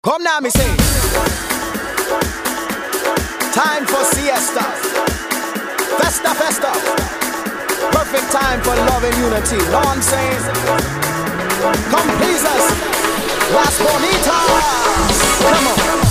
Come now, me say. Time for siesta. Festa, festa. Perfect time for love and unity. Know what I'm saying? Come please us. Las Bonitas. Come on.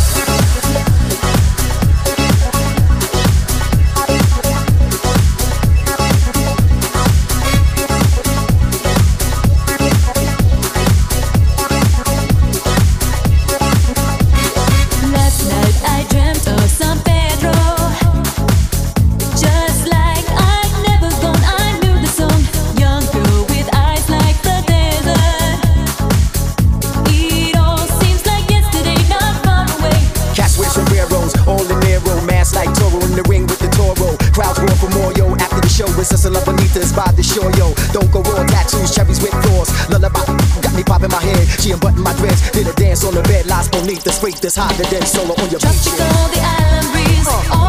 It's a bonitas by the shore, yo. Don't go raw, tattoos, cherries with floors. Lullaby got me popping my head. She unbuttoned my dress, did a dance on the bed. Las Bonitas, freak this hotter than solo on your beach. Tropical, the island breeze.